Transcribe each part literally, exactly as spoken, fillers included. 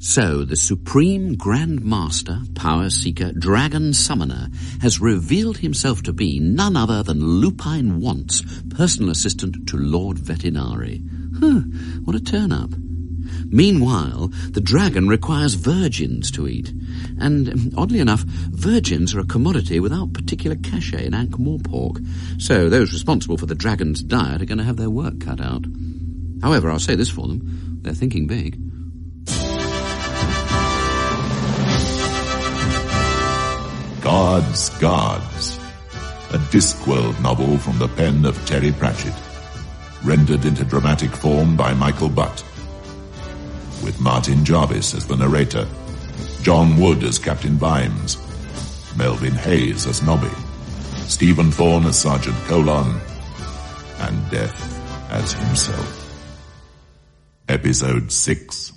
So the Supreme Grand Master, Power Seeker, Dragon Summoner has revealed himself to be none other than Lupine Want's personal assistant to Lord Vetinari. Huh, what a turn-up. Meanwhile, the dragon requires virgins to eat. And, oddly enough, virgins are a commodity without particular cachet in Ankh-Morpork. So those responsible for the dragon's diet are going to have their work cut out. However, I'll say this for them. They're thinking big. God's Guards, a Discworld novel from the pen of Terry Pratchett, rendered into dramatic form by Michael Butt, with Martin Jarvis as the narrator, John Wood as Captain Vimes, Melvin Hayes as Nobby, Stephen Thorne as Sergeant Colon, and Death as himself. Episode six.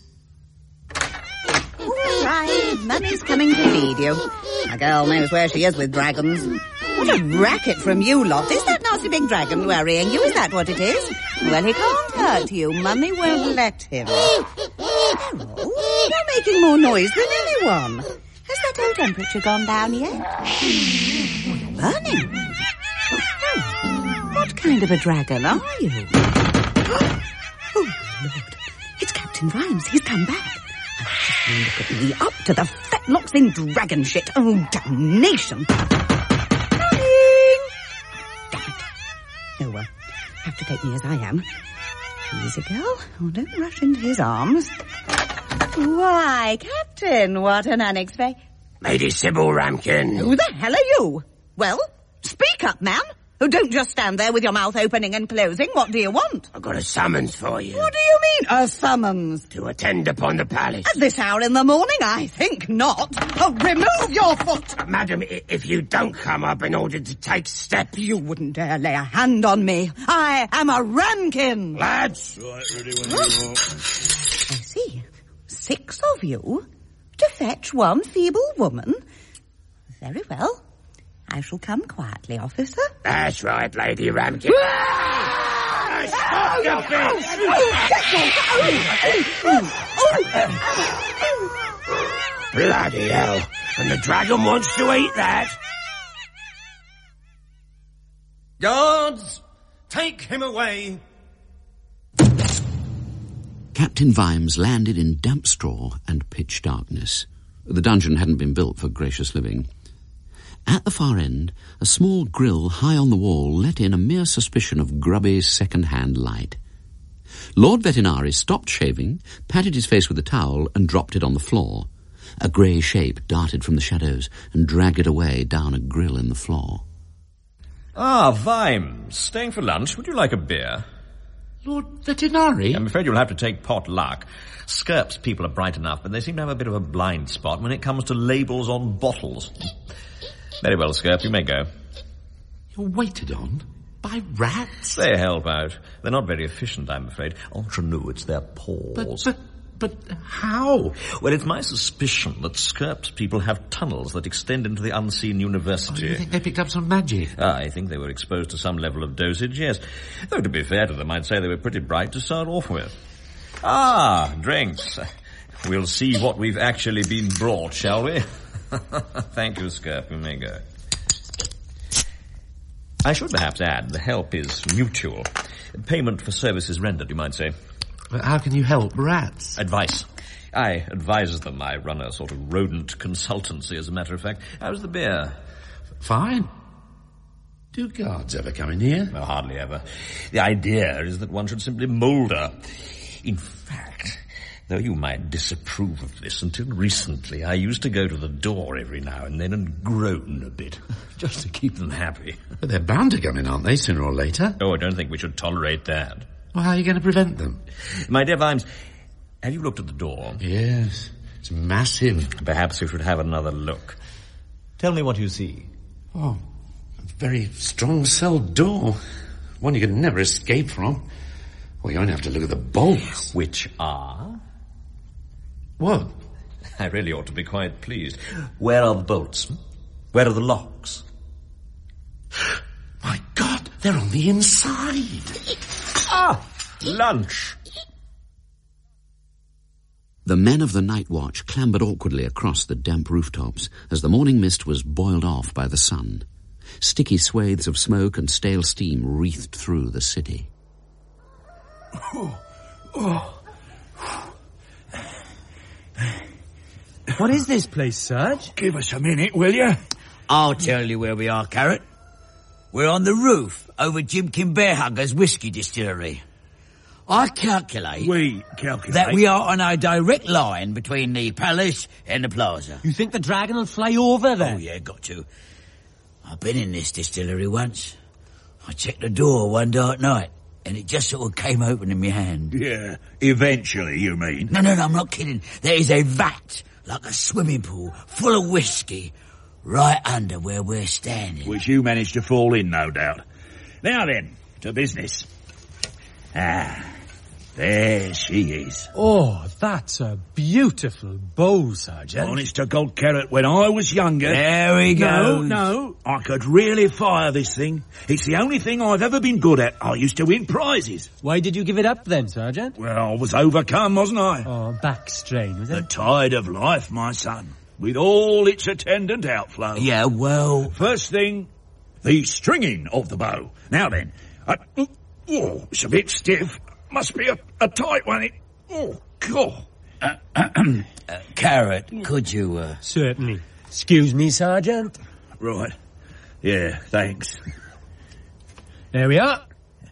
All right, Mummy's coming to feed you. A girl knows where she is with dragons. What a racket from you lot. Is that nasty big dragon worrying you? Is that what it is? Well, he can't hurt you. Mummy won't let him. Oh, you're making more noise than anyone. Has that old temperature gone down yet? Oh, you're burning. Oh, what kind of a dragon are you? Oh, Lord. It's Captain Vimes. He's come back. Look at me, up to the fetlocks in dragon shit. Oh, damnation. Coming! Damn it. Oh, well, have to take me as I am. Easy, girl. Oh, don't rush into his arms. Why, Captain, what an unexpected... Lady Sybil Ramkin. Who the hell are you? Well, speak up, man. Oh, don't just stand there with your mouth opening and closing. What do you want? I've got a summons for you. What do you mean, a summons? To attend upon the palace. At this hour in the morning? I think not. Oh, remove your foot! Uh, madam, I- if you don't come up in order to take steps... You wouldn't dare lay a hand on me. I am a Ramkin. Lads! Right, ready when you are. I see. Six of you to fetch one feeble woman. Very well. I shall come quietly, officer. That's right, Lady Ramkin. Stop your bitch! Bloody hell. And the dragon wants to eat that. Guards, take him away. Captain Vimes landed in damp straw and pitch darkness. The dungeon hadn't been built for gracious living. At the far end, a small grille high on the wall let in a mere suspicion of grubby second-hand light. Lord Vetinari stopped shaving, patted his face with a towel, and dropped it on the floor. A grey shape darted from the shadows and dragged it away down a grille in the floor. Ah, Vimes. Staying for lunch. Would you like a beer? Lord Vetinari? I'm afraid you'll have to take pot luck. Skirp's people are bright enough, but they seem to have a bit of a blind spot when it comes to labels on bottles. Very well, Skirp, you may go. You're waited on? By rats? They help out. They're not very efficient, I'm afraid. Entre nous, it's their paws. But, but, but how? Well, it's my suspicion that Skirp's people have tunnels that extend into the unseen university. Oh, you think they picked up some magic? Ah, I think they were exposed to some level of dosage, yes. Though, to be fair to them, I'd say they were pretty bright to start off with. Ah, drinks. We'll see what we've actually been brought, shall we? Thank you, Skirp. You may go. I should perhaps add the help is mutual. Payment for services rendered, you might say. But how can you help rats? Advice. I advise them. I run a sort of rodent consultancy, as a matter of fact. How's the beer? Fine. Do guards ever come in here? No, hardly ever. The idea is that one should simply moulder. In fact, though you might disapprove of this, until recently I used to go to the door every now and then and groan a bit, just to keep them happy. But they're bound to come in, aren't they, sooner or later? Oh, I don't think we should tolerate that. Well, how are you going to prevent them? My dear Vimes, have you looked at the door? Yes, it's massive. Perhaps you should have another look. Tell me what you see. Oh, a very strong cell door. One you can never escape from. Well, you only have to look at the bolts. Which are? What? I really ought to be quite pleased. Where are the bolts? Where are the locks? My God, they're on the inside. Ah, lunch. The men of the night watch clambered awkwardly across the damp rooftops as the morning mist was boiled off by the sun. Sticky swathes of smoke and stale steam wreathed through the city. Oh, oh. What is this place, Sarge? Give us a minute, will you? I'll tell you where we are, Carrot. We're on the roof over Jim Kimberhugger's whiskey distillery. I calculate... We calculate... ...that we are on a direct line between the palace and the plaza. You think the dragon will fly over there? Oh, yeah, got to. I've been in this distillery once. I checked the door one dark night, and it just sort of came open in my hand. Yeah, eventually, you mean? No, no, no, I'm not kidding. There is a vat, like a swimming pool, full of whiskey, right under where we're standing. Which you managed to fall in, no doubt. Now then, to business. Ah, there she is. Oh, that's a beautiful bow, Sergeant. Honest to God, Carrot, when I was younger... There we go. No, no, I could really fire this thing. It's the only thing I've ever been good at. I used to win prizes. Why did you give it up then, Sergeant? Well, I was overcome, wasn't I? Oh, back strain, was it? The tide of life, my son, with all its attendant outflow. Yeah, well... First thing, the stringing of the bow. Now then, I, oh, it's a bit stiff. Must be a, a tight one. It, oh, God. Uh, uh, Carrot, could you... Uh... Certainly. Excuse me, Sergeant. Right. Yeah, thanks. There we are.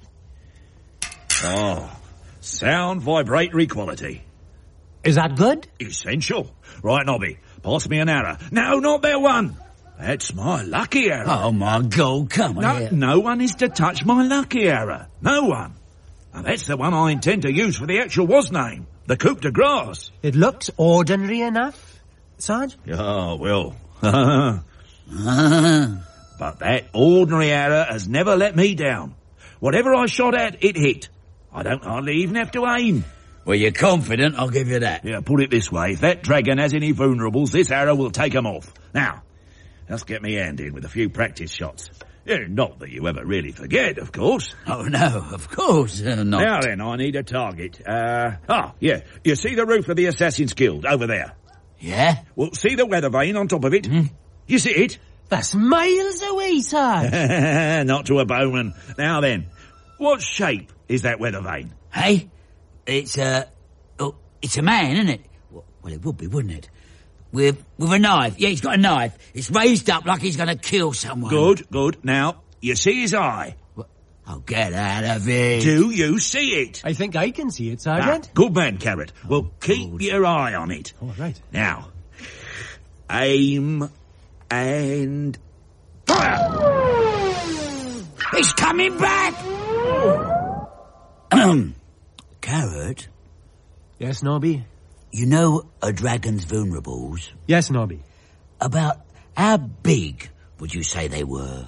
Oh, sound vibratory quality. Is that good? Essential. Right, Nobby, pass me an arrow. No, not that one. That's my lucky arrow. Oh, my God, come on No, here. no one is to touch my lucky arrow. No one. And that's the one I intend to use for the actual was name, the coup de grace. It looks ordinary enough, Sarge. Oh, well. But that ordinary arrow has never let me down. Whatever I shot at, it hit. I don't hardly even have to aim. Well, you're confident, I'll give you that. Yeah, put it this way. If that dragon has any vulnerables, this arrow will take 'em off. Now, let's get me hand in with a few practice shots. Yeah, not that you ever really forget, of course. Oh, no, of course uh, not. Now then, I need a target. Uh, ah, yeah, you see the roof of the Assassin's Guild over there? Yeah? Well, see the weather vane on top of it? Mm. You see it? That's miles away, Sarge. Not to a bowman. Now then, what shape is that weather vane? Hey? It's a... Oh, it's a man, isn't it? Well, it would be, wouldn't it? With with a knife. Yeah, he's got a knife. It's raised up like he's going to kill someone. Good, good. Now, you see his eye? What? Oh, get out of here. Do you see it? I think I can see it, Sergeant. Ah, good man, Carrot. Well, keep good. your eye on it. All right. Now, aim and fire! He's coming back! Carrot? Yes, Nobby? You know a dragon's vulnerables? Yes, Nobby. About how big would you say they were?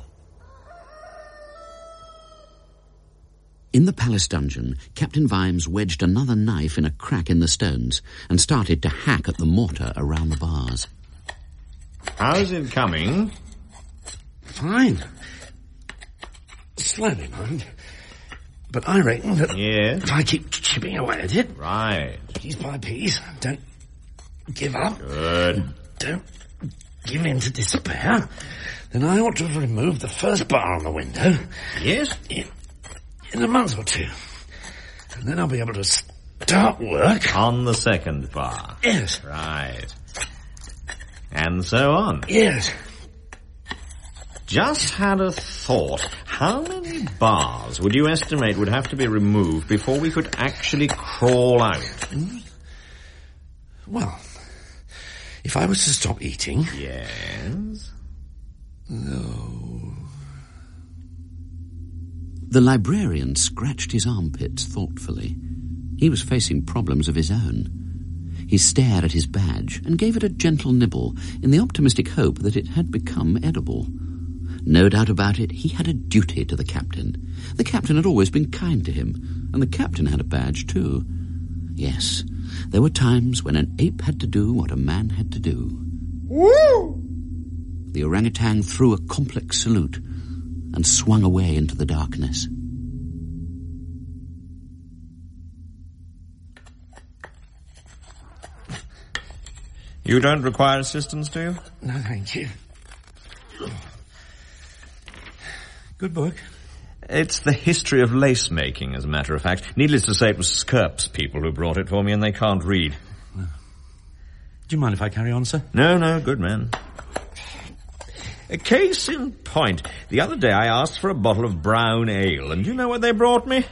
In the palace dungeon, Captain Vimes wedged another knife in a crack in the stones and started to hack at the mortar around the bars. How's it coming? Fine. Slowly, mind. But I reckon that Yes? if I keep chipping away at it, Right. piece by piece, don't give up, Good. don't give in to despair, then I ought to have removed the first bar on the window Yes? in, in a month or two. And then I'll be able to start work. On the second bar. Yes, Right. And so on. yes. Just had a thought. How many bars would you estimate would have to be removed before we could actually crawl out? Well, if I was to stop eating... Yes? No. The librarian scratched his armpits thoughtfully. He was facing problems of his own. He stared at his badge and gave it a gentle nibble in the optimistic hope that it had become edible. No doubt about it, he had a duty to the captain. The captain had always been kind to him, and the captain had a badge too. Yes, there were times when an ape had to do what a man had to do. Woo! The orangutan threw a complex salute and swung away into the darkness. You don't require assistance, do you? No, thank you. Good book. It's the history of lace-making, as a matter of fact. Needless to say, it was Skirp's people who brought it for me, and they can't read. Do you mind if I carry on, sir? No, no, good man. A case in point. The other day I asked for a bottle of brown ale, and do you know what they brought me?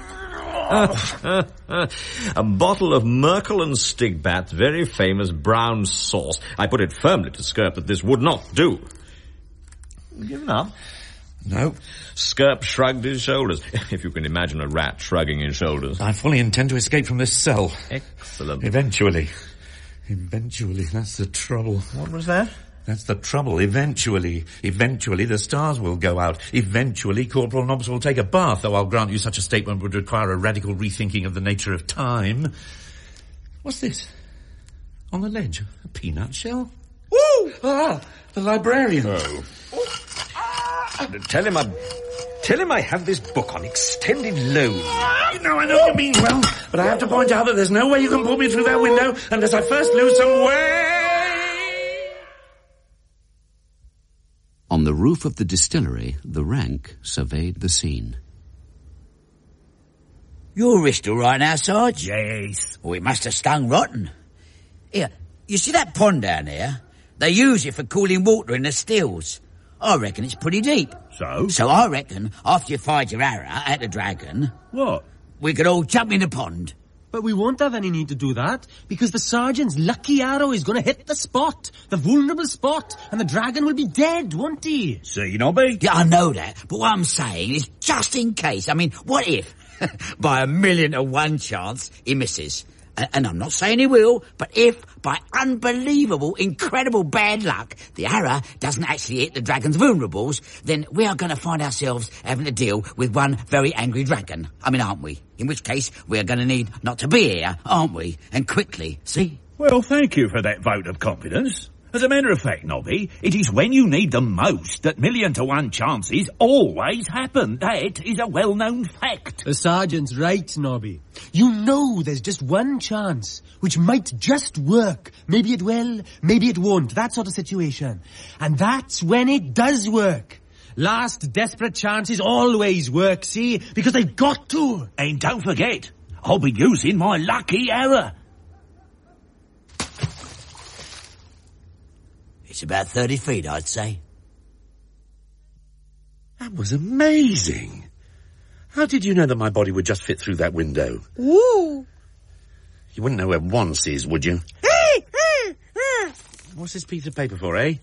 a bottle of Merkel and Stigbat's very famous brown sauce. I put it firmly to Skirp that this would not do. Given up? No. Skirp shrugged his shoulders. If you can imagine a rat shrugging his shoulders. I fully intend to escape from this cell. Excellent. Eventually. Eventually, that's the trouble. What was that? That's the trouble. Eventually. Eventually the stars will go out. Eventually Corporal Nobbs will take a bath, though I'll grant you such a statement would require a radical rethinking of the nature of time. What's this? On the ledge? A peanut shell? Woo! Ah! The librarian. Oh. Tell him I... Tell him I have this book on extended loan. No, I know what you mean, well, but I have to point out that there's no way you can pull me through that window unless I first lose some weight. On the roof of the distillery, the rank surveyed the scene. Your wrist all right now, Sarge? Yes. Oh, it must have stung rotten. Here, you see that pond down there? They use it for cooling water in the stills. I reckon it's pretty deep. So? So I reckon, after you fired your arrow at the dragon... What? We could all jump in the pond. But we won't have any need to do that, because the sergeant's lucky arrow is going to hit the spot, the vulnerable spot, and the dragon will be dead, won't he? See, Nobby? Yeah, I know that, but what I'm saying is just in case. I mean, what if, by a million to one chance, he misses? And, and I'm not saying he will, but if, by unbelievable, incredible bad luck, the arrow doesn't actually hit the dragon's vulnerables, then we are going to find ourselves having to deal with one very angry dragon. I mean, aren't we? In which case, we are going to need not to be here, aren't we? And quickly, see? Well, thank you for that vote of confidence. As a matter of fact, Nobby, it is when you need them most that million to one chances always happen. That is a well-known fact. The sergeant's right, Nobby. You know there's just one chance, which might just work. Maybe it will, maybe it won't. That sort of situation. And that's when it does work. Last desperate chances always work, see? Because they've got to. And don't forget, I'll be using my lucky arrow. It's about thirty feet, I'd say. That was amazing. How did you know that my body would just fit through that window? Ooh. You wouldn't know where once is, would you? What's this piece of paper for, eh?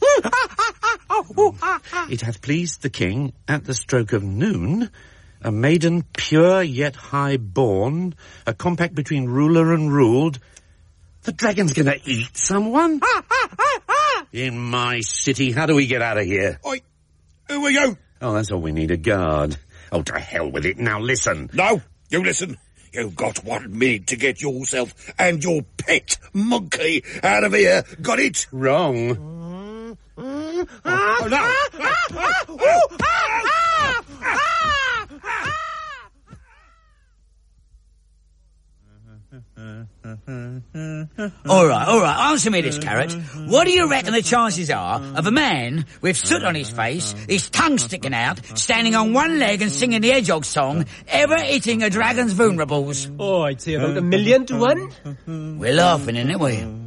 It hath pleased the king at the stroke of noon, a maiden pure yet high-born, a compact between ruler and ruled. The dragon's gonna eat someone? In my city, how do we get out of here? Oi, who are you? Oh, that's all we need, a guard. Oh, to hell with it. Now listen. No, you listen. You've got one minute to get yourself and your pet monkey out of here. Got it? Wrong. Oh, oh no. All right, all right, answer me this, Carrot. What do you reckon the chances are of a man with soot on his face, his tongue sticking out, standing on one leg and singing the Hedgehog song, ever hitting a dragon's vulnerables? Oh, I'd say about a million to one. We're laughing, innit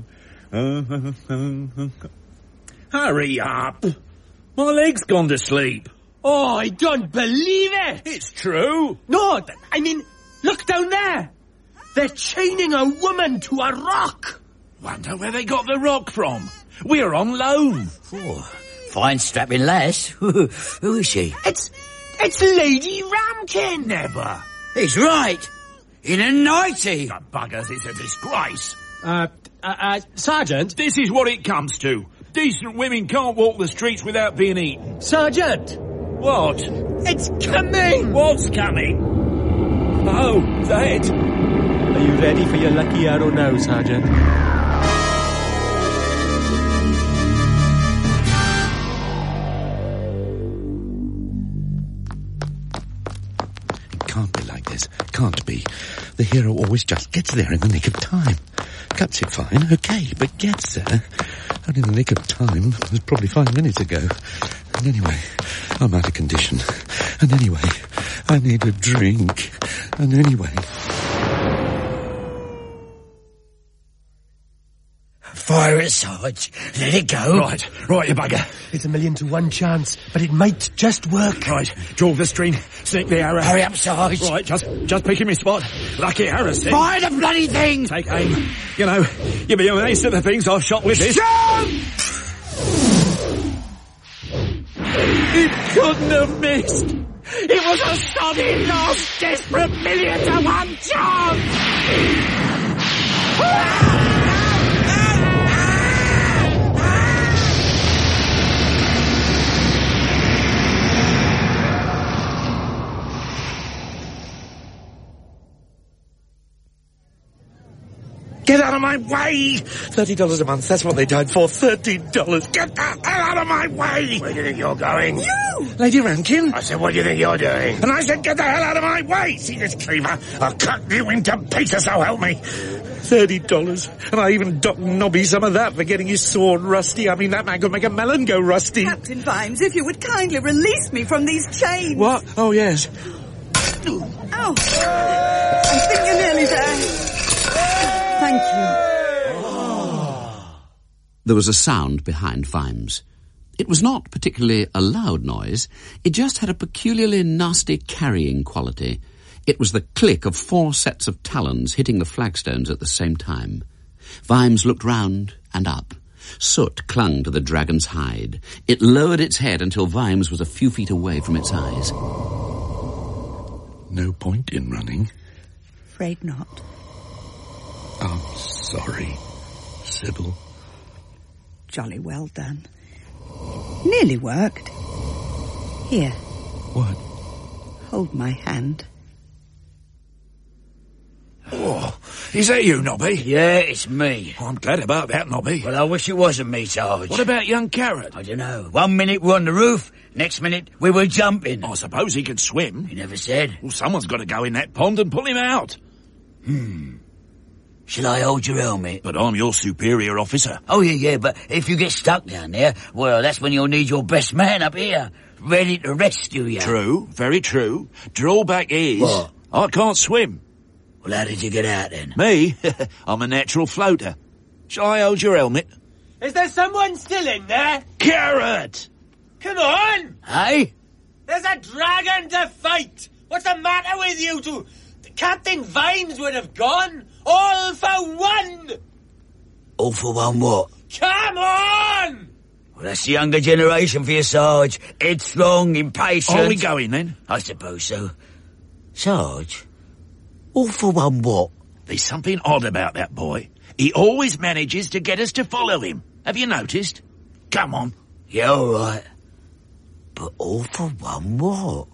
we? Hurry up. My leg's gone to sleep. Oh, I don't believe it. It's true. No, I mean, look down there. They're chaining a woman to a rock. Wonder where they got the rock from. We're on loan. Oh, fine strapping lass. Who is she? It's, it's Lady Ramkin. Never. He's right. In a nightie. The buggers, it's a disgrace. Uh, uh, uh, Sergeant? This is what it comes to. Decent women can't walk the streets without being eaten. Sergeant! What? It's coming! What's coming? Oh, that. Are you ready for your lucky arrow now, Sergeant? It can't be like this. Can't be. The hero always just gets there in the nick of time. Cuts it fine, okay, but gets there. Only in the nick of time. It was probably five minutes ago. And anyway, I'm out of condition. And anyway, I need a drink. And anyway... Fire it, Sarge. Let it go. Right, right, you bugger. It's a million to one chance, but it might just work. Right, draw the string, sink the arrow. Hurry up, Sarge. Right, just just picking my spot. Lucky arrow, see? Fire the bloody thing! Take aim. You know, you'll be amazed at the things I've shot with this. Jump! It couldn't have missed. It was a sodden, lost, desperate million to one chance. Get out of my way! Thirty dollars a month, that's what they died for. Thirty dollars. Get the hell out of my way! Where do you think you're going? You! Lady Rankin? I said, what do you think you're doing? And I said, get the hell out of my way! See this cleaver? I'll cut you into pieces, so help me. Thirty dollars. And I even docked Nobby some of that for getting his sword rusty. I mean, that man could make a melon go rusty. Captain Vimes, if you would kindly release me from these chains. What? Oh, yes. Oh, I think you're nearly there. Thank you. Oh. There was a sound behind Vimes. It was not particularly a loud noise. It just had a peculiarly nasty carrying quality. It was the click of four sets of talons hitting the flagstones at the same time. Vimes looked round and up. Soot clung to the dragon's hide. It lowered its head until Vimes was a few feet away from its eyes. No point in running. Afraid not. I'm sorry, Sybil. Jolly well done. Nearly worked. Here. What? Hold my hand. Oh, is that you, Nobby? Yeah, it's me. Oh, I'm glad about that, Nobby. Well, I wish it wasn't me, Sarge. What about young Carrot? I don't know. One minute we're on the roof, next minute we were jumping. I suppose he can swim. He never said. Well, someone's got to go in that pond and pull him out. Hmm. Shall I hold your helmet? But I'm your superior officer. Oh, yeah, yeah, but if you get stuck down there, well, that's when you'll need your best man up here, ready to rescue you. True, very true. Drawback is... What? I can't swim. Well, how did you get out then? Me? I'm a natural floater. Shall I hold your helmet? Is there someone still in there? Carrot! Come on! Hey? There's a dragon to fight! What's the matter with you two? Captain Vimes would have gone. All for one! All for one what? Come on! Well, that's the younger generation for you, Sarge. Headstrong, impatient. Are we going then? I suppose so. Sarge, all for one what? There's something odd about that boy. He always manages to get us to follow him. Have you noticed? Come on. Yeah, all right. But all for one what?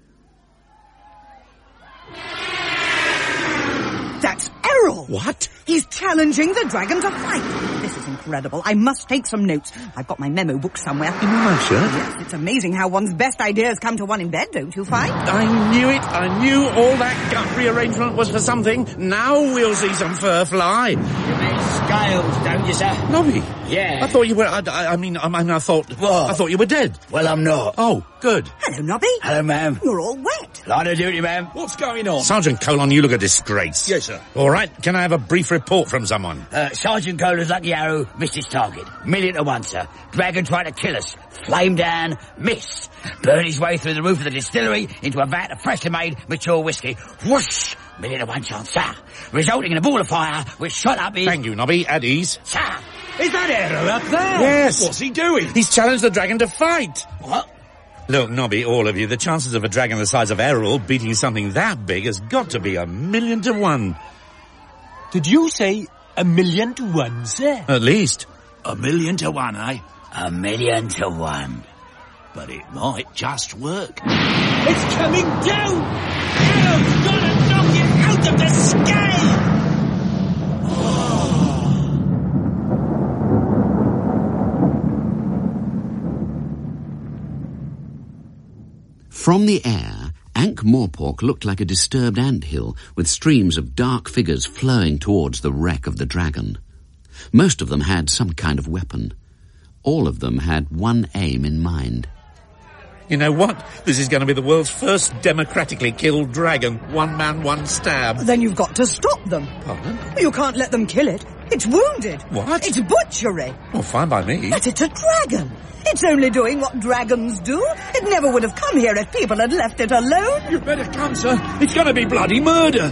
That's Errol! What? He's challenging the dragon to fight. This is incredible. I must take some notes. I've got my memo book somewhere. In my shirt? Yes, it's amazing how one's best ideas come to one in bed, don't you find? I knew it. I knew all that gut rearrangement was for something. Now we'll see some fur fly. You mean scales, don't you, sir? Nobby. Yeah. I thought you were... I, I mean, I mean, I thought... What? I thought you were dead. Well, I'm not. Oh, good. Hello, Nobby. Hello, ma'am. You're all wet. Line of duty, ma'am. What's going on? Sergeant Colon, you look a disgrace. Yes, sir. All right, can I have a brief report from someone? Uh, Sergeant Kohler's lucky arrow missed his target. Million to one, sir. Dragon tried to kill us. Flame down, miss. Burned his way through the roof of the distillery into a vat of freshly made, mature whiskey. Whoosh! Million to one chance, sir. Resulting in a ball of fire which shot up his... Thank you, Nobby. At ease. Sir! Is that Errol up there? Yes. What's he doing? He's challenged the dragon to fight. What? Look, Nobby, all of you, the chances of a dragon the size of Errol beating something that big has got to be a million to one. Did you say a million to one, sir? At least. A million to one, eh? A million to one. But it might just work. It's coming down! Arrow's gonna knock it out of the sky! From the air, Ankh-Morpork looked like a disturbed anthill, with streams of dark figures flowing towards the wreck of the dragon. Most of them had some kind of weapon. All of them had one aim in mind. You know what? This is going to be the world's first democratically killed dragon. One man, one stab. Then you've got to stop them. Pardon? You can't let them kill it. It's wounded. What? It's butchery. Oh, fine by me. But it's a dragon. It's only doing what dragons do. It never would have come here if people had left it alone. You better come, sir. It's going to be bloody murder.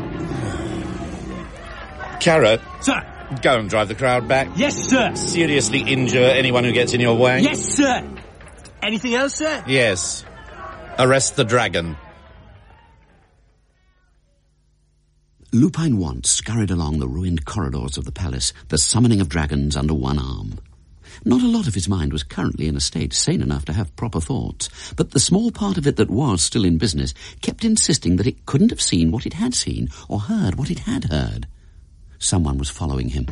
Carrot. Sir. Go and drive the crowd back. Yes, sir. Seriously injure anyone who gets in your way. Yes, sir. Anything else, sir? Yes. Arrest the dragon. Lupin once scurried along the ruined corridors of the palace, the summoning of dragons under one arm. Not a lot of his mind was currently in a state sane enough to have proper thoughts, but the small part of it that was still in business kept insisting that it couldn't have seen what it had seen or heard what it had heard. Someone was following him.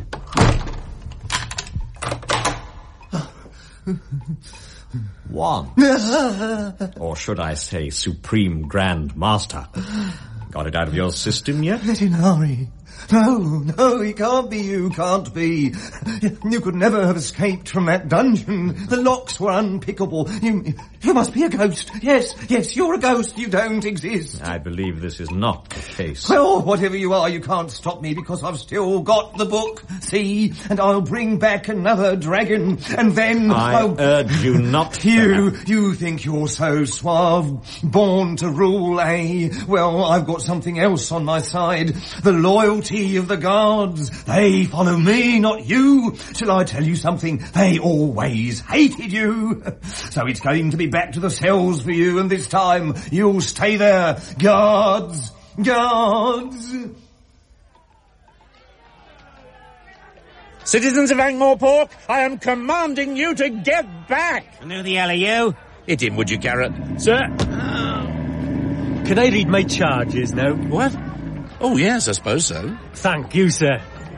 One. Or should I say Supreme Grand Master. Got it out of your system yet? Vetinari. No, no, it can't be you, can't be. You could never have escaped from that dungeon. The locks were unpickable. You, you must be a ghost. Yes, yes, you're a ghost. You don't exist. I believe this is not the case. Well, whatever you are, you can't stop me because I've still got the book. See? And I'll bring back another dragon. And then I I'll... urge you not to. You, you think you're so suave, born to rule, eh? Well, I've got something else on my side. The loyalty of the guards. They follow me, not you. Shall I tell you something? They always hated you. So it's going to be back to the cells for you, and this time you'll stay there. Guards! Guards! Citizens of Ankh-Morpork, I am commanding you to get back. And who the hell are you? Hit him, would you, Carrot? Sir. Can I read my charges now? What? Oh, yes, I suppose so. Thank you, sir.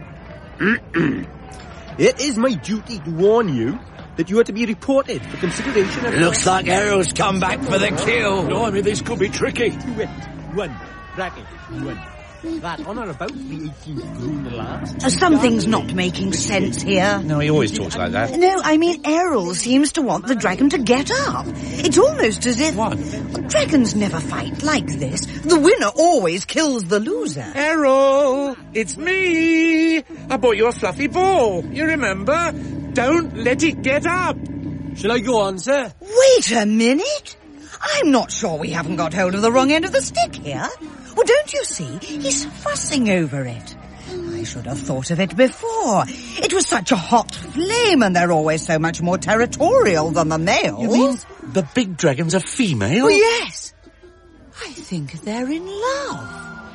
It is my duty to warn you that you are to be reported for consideration of... Looks like Errol's come back for the kill. No, I mean, this could be tricky. One, bracket, one. That on or about the eighteenth June last... Uh, something's not making sense here. No, he always talks like that. No, I mean, Errol seems to want the dragon to get up. It's almost as if... What? Dragons never fight like this. The winner always kills the loser. Errol, it's me. I bought you a fluffy ball. You remember? Don't let it get up. Shall I go on, sir? Wait a minute. I'm not sure we haven't got hold of the wrong end of the stick here. Well, don't you see? He's fussing over it. I should have thought of it before. It was such a hot flame, and they're always so much more territorial than the males. You mean the big dragon's a female? Oh, yes. I think they're in love.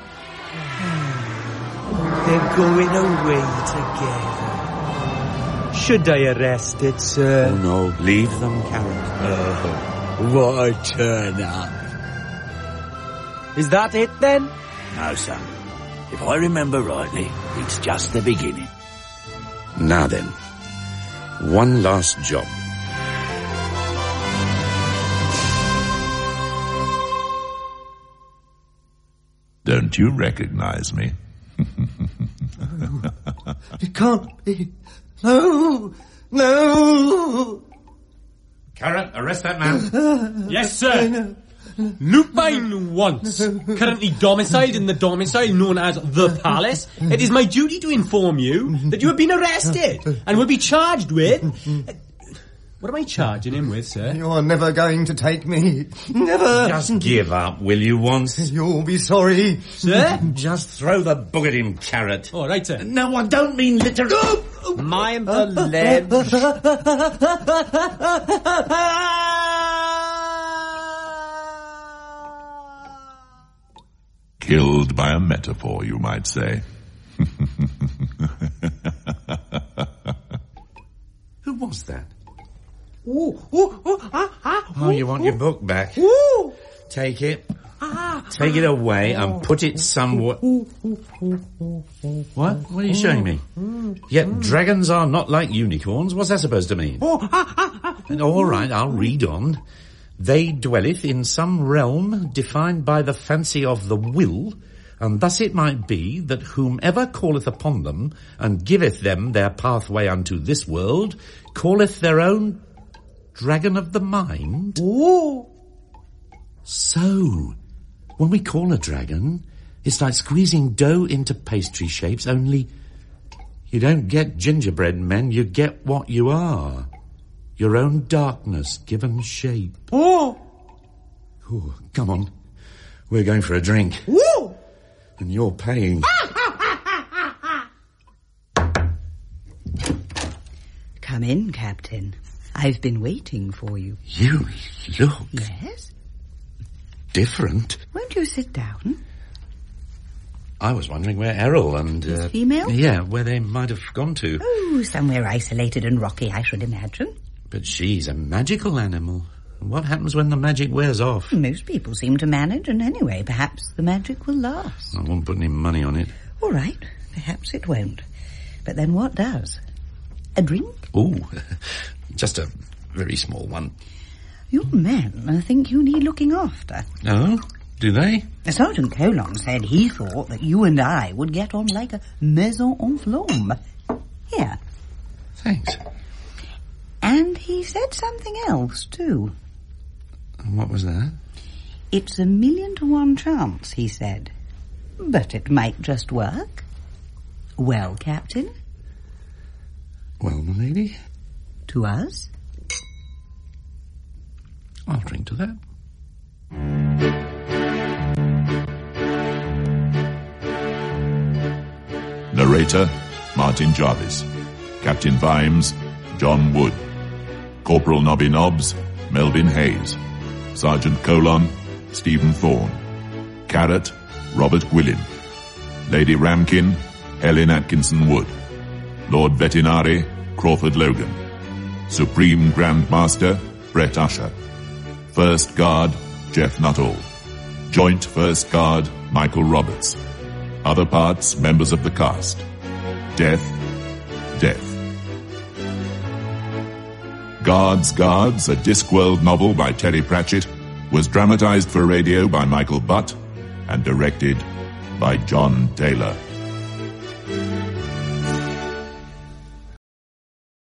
They're going away together. Should I arrest it, sir? Oh, no. Leave them, Carrot. Oh, what a turn-up. Is that it, then? No, son. If I remember rightly, it's just the beginning. Now then, one last job. Don't you recognize me? It can't be. No! No! Carrot, arrest that man. Yes, sir. Lupin once, currently domiciled in the domicile known as the Palace. It is my duty to inform you that you have been arrested and will be charged with... What am I charging him with, sir? You're never going to take me. Never. Just give up, will you, once? You'll be sorry. Sir? Just throw the book at him, Carrot. All right, sir. No, I don't mean literally. Mind the ledge. Killed by a metaphor, you might say. Who was that? Ooh, ooh, ooh, ah, ah, Oh, you want your book back? ooh. Take it. Ah, Take it away and put it somewhere. What? What are you showing me? Yet dragons are not like unicorns. What's that supposed to mean? oh, ah, ah, ah. All right, I'll read on. They dwelleth in some realm defined by the fancy of the will, and thus it might be that whomever calleth upon them and giveth them their pathway unto this world calleth their own dragon of the mind. Oh. So, when we call a dragon, it's like squeezing dough into pastry shapes, only you don't get gingerbread men, you get what you are. Your own darkness given shape. Oh. Ooh, come on. We're going for a drink. Woo. And you're paying. Come in, Captain. I've been waiting for you. You look... Yes? different. Won't you sit down? I was wondering where Errol and... His uh, female? Yeah, where they might have gone to. Oh, somewhere isolated and rocky, I should imagine. But she's a magical animal. What happens when the magic wears off? Most people seem to manage, and anyway, perhaps the magic will last. I won't put any money on it. All right, perhaps it won't. But then what does? A drink? Ooh, just a very small one. Your men think you need looking after. Oh, do they? Sergeant Colon said he thought that you and I would get on like a maison en flamme. Here. Thanks. And he said something else, too. What was that? It's a million to one chance, he said. But it might just work. Well, Captain? Well, my lady? To us? I'll drink to that. Narrator, Martin Jarvis. Captain Vimes, John Wood. Corporal Nobby Nobbs, Melvin Hayes. Sergeant Colon, Stephen Thorne. Carrot, Robert Gwillin. Lady Ramkin, Helen Atkinson Wood. Lord Vetinari, Crawford Logan. Supreme Grand Master, Brett Usher. First Guard, Jeff Nuttall. Joint First Guard, Michael Roberts. Other parts, members of the cast. Death, Death. Guards, Guards, a Discworld novel by Terry Pratchett, was dramatized for radio by Michael Butt and directed by John Taylor.